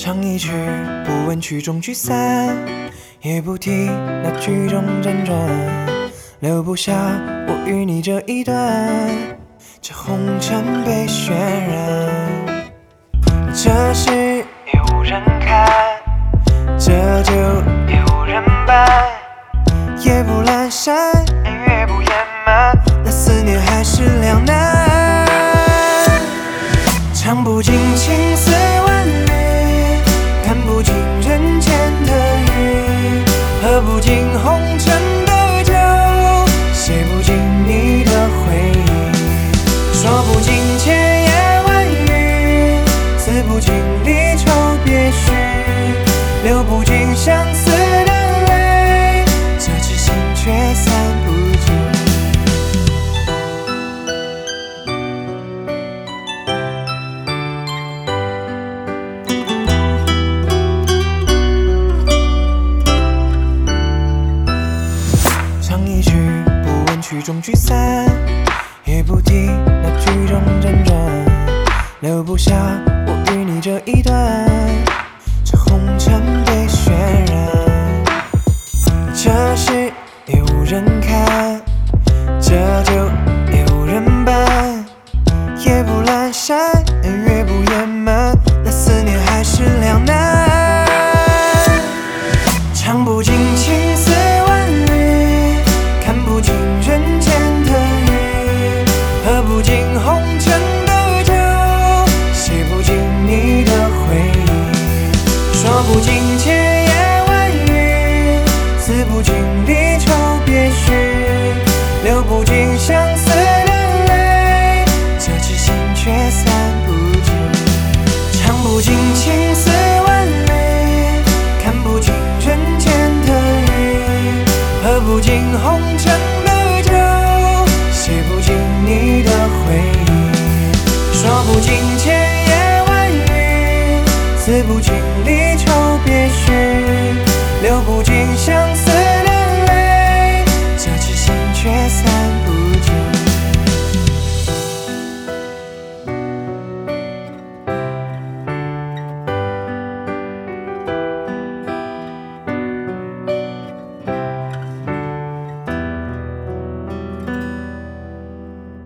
唱一曲，不问曲终聚散，也不提那曲中辗转，留不下我与你这一段，这红尘被渲染。这时也无人看，这酒也无人伴，夜不阑珊，月不圆满，那思念还是两难。唱不尽情丝万缕，看不尽人间的雨，喝不尽红尘的酒，写不尽你的回忆，说不尽千言万语，词不尽离愁别绪，流不尽相思的泪，这痴心却散不尽。唱一曲，不问曲终聚散，也不提那曲中辗转，留不下我与你这一段，这红尘被渲染。这时也无人看，这酒也无人伴，夜不阑珊，月不圆满，那思念还是两难。唱不尽情丝万缕，看不尽人间的雨，喝不尽红尘的酒，写不尽你的回忆，说不尽千言万语，词不尽离愁别绪，流不尽相思的泪，这痴心却散不尽。唱不尽情丝万缕，看不尽人间的雨，喝不尽红尘的酒，写不尽你的回忆，说不尽千言万语，词不尽离愁别绪，流不尽相思